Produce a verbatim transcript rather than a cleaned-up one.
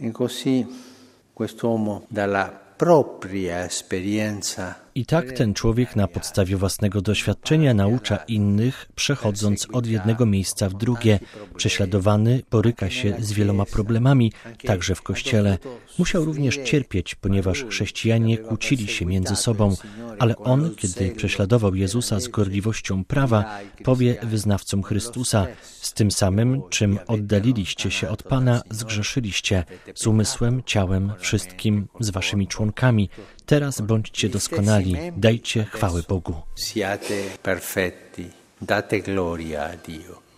E così quest'uomo dalla propria esperienza. I tak ten człowiek na podstawie własnego doświadczenia naucza innych, przechodząc od jednego miejsca w drugie. Prześladowany boryka się z wieloma problemami, także w Kościele. Musiał również cierpieć, ponieważ chrześcijanie kłócili się między sobą, ale on, kiedy prześladował Jezusa z gorliwością prawa, powie wyznawcom Chrystusa: z tym samym, czym oddaliliście się od Pana, zgrzeszyliście, z umysłem, ciałem, wszystkim, z waszymi członkami. Teraz bądźcie doskonali, dajcie chwałę Bogu. Siate perfetti, date gloria a Dio.